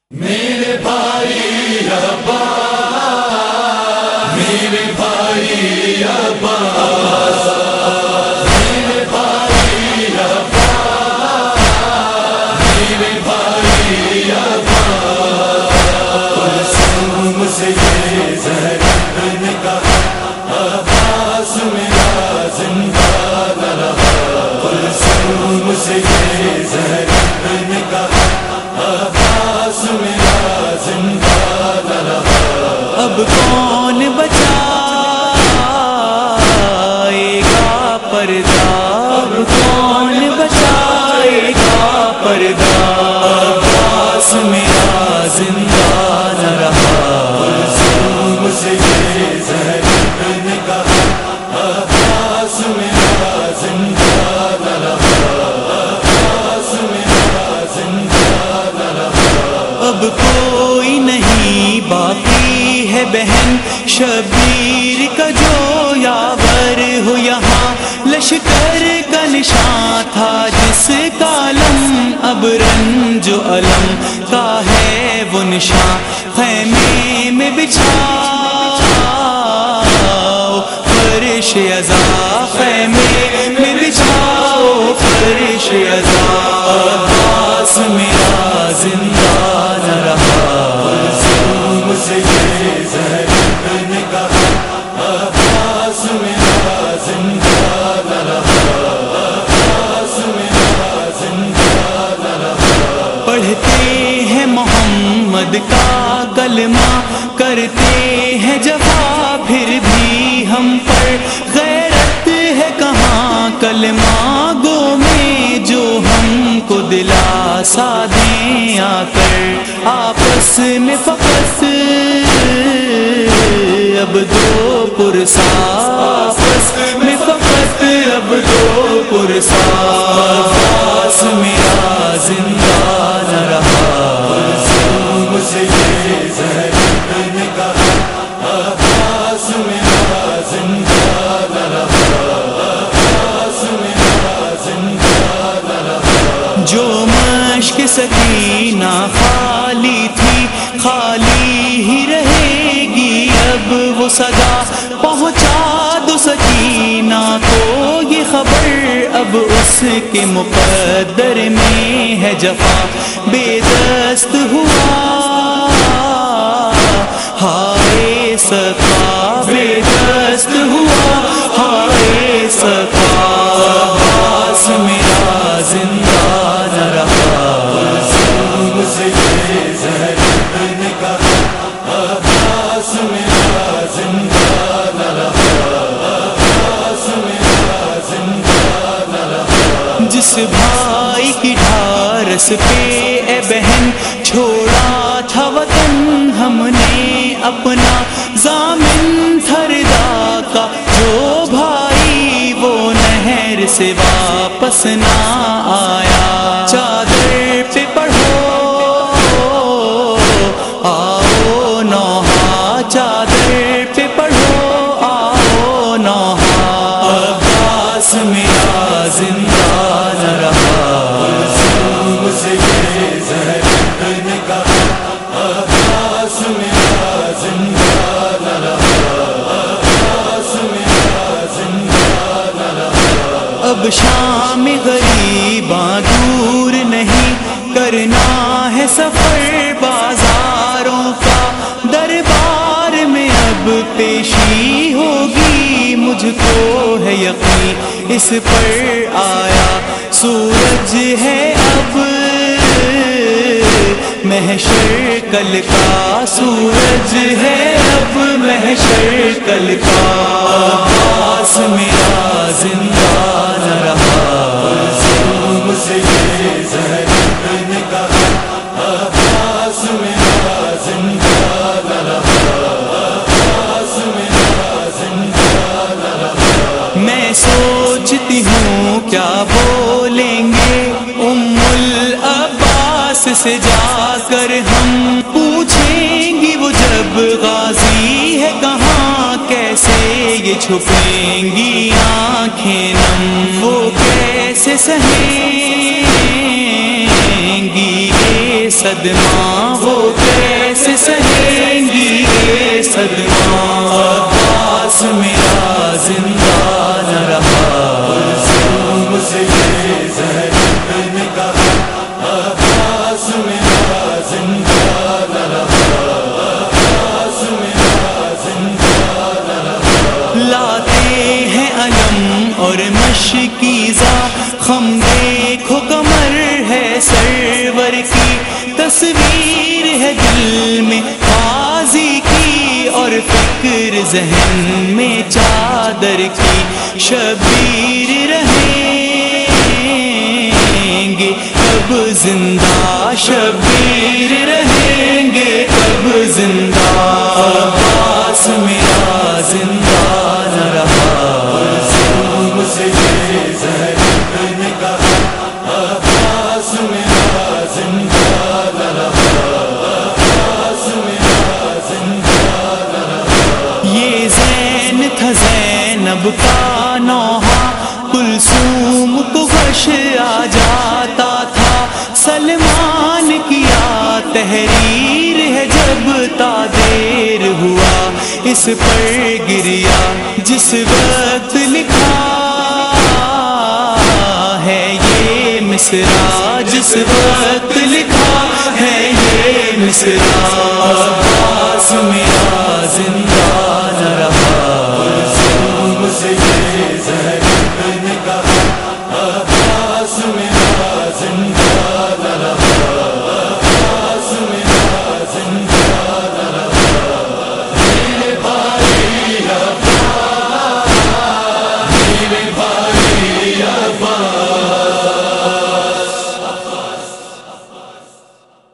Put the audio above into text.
میرے بھائی عباس، میرے بھائی عباس، میرے بھائی عباس، میرے بھائی عباس، کلثوم سے یہ زہرا نے کہا عباس میرا زندہ نہ رہا، کلثوم سے یہ زہرا نے کہا عباس میرا زندہ نہ رہا۔ اب کون بچائے گا پردہ، اب کون بچائے گا پردہ، عباس میرا زندہ نہ رہا، کلثوم سے یہ زہرا نے کہا عباس میرا زندہ نہ رہا، عباس میرا زندہ نہ رہا۔ اب کوئی نہیں باقی ہے بہن شبیر کا جو یاور ہو یہاں، لشکر کا نشان تھا جس کا علم، اب رنج و علم کا ہے وہ نشان، خیمے میں بچھاؤ فرش عزا، خیمے میں بچھاؤ فرش عزا، عباس میرا زندہ نہ رہا، کلثوم سے یہ زہرا نے کہا عباس میرا زندہ نہ رہا، عباس میرا زندہ نہ رہا۔ پڑھتے ہیں محمد کا کلمہ، کرتے ہیں جفا پھر بھی ہم پر غیرت ہے کہاں، کلمہ گو میں جو ہم کو دلاسا دیں آ کر، آپس میں فقط اب دو پرسا، آپس میں فقط اب دو پرسا، عباس میرا زندہ نہ رہا، کلثوم سے یہ زہرا نے کہا عباس میرا زندہ نہ رہا، عباس میرا زندہ نہ رہا۔ جو مشق سکینہ خالی تھی خالی ہی رہے گی، اب وہ صدا پہنچا دو سکینہ کو یہ خبر، اب اس کے مقدر میں ہے جفا، بے دست ہوا ہائے سقا، بے دست ہوا ہائے سقا، عباس میرا زندہ نہ رہا، کلثوم سے یہ زہرا نے کہا عباس میرا زندہ نہ رہا، عباس میرا زندہ نہ رہا۔ جس بھائی کی ڈھارس پہ اے بہن چھوڑا تھا وطن ہم نے اپنا، ضامن تھردا کا جو بھائی وہ نہر سے واپس نہ آیا، چادر پہ پڑھو آؤ نوحہ، چادر پہ پڑھو آؤ نوحہ، عباس میرا زندہ نہ رہا، کلثوم سے یہ زہرا نے کہا عباس میرا زندہ نہ رہا، عباس میرا زندہ نہ رہا۔ اب شام غریباں دور نہیں، کرنا ہے سفر بازاروں کا، دربار میں اب پیشی ہوگی، مجھ کو ہے یقین اس پر آیا سورج ہے اب محشر کل کا، سورج ہے اب محشر کل کا، عباس میرا زندہ نہ رہا، کلثوم سے یہ زہرا نے کہا عباس میرا زندہ نہ رہا، عباس میرا زندہ نہ رہا۔ میں سوچتی ہوں کیا بولیں گے العباس سے جا کر، ہم پوچھیں گی وہ جب غازی ہے کہاں، کیسے یہ چھپیں گی آنکھیں نم، وہ کیسے سہیں گی یہ صدمہ وہ کیسے سہیں گی یہ صدمہ عباس میرا زندہ نہ رہا کلثوم سے یہ زینب نے کہا عباس میرا زندہ نہ رہا عباس میرا زندہ نہ رہا لاتے ہیں علم اور مشکیزہ خم دیکھو کمر ہے سرور کی تصویر ہے دل میں غازی کی اور فکر ذہن میں چادر کی شبیر رہیں گے کب زندہ شبیر رہیں گے کب زندہ عباس میرا زندہ نہ رہا کلثوم سے یہ زینب نے کہا عباس میرا زندہ نہ رہا عباس میرا زندہ نہ رہا یہ زین تھا زینب کا نوحہ کلثوم کو غش آ جاتا تھا سلمان کیا تحریر ہے جب تا دیر ہوا اس پر گریا جس وقت لکھا ہے یہ مصرع جس وقت لکھا ہے یہ مصرع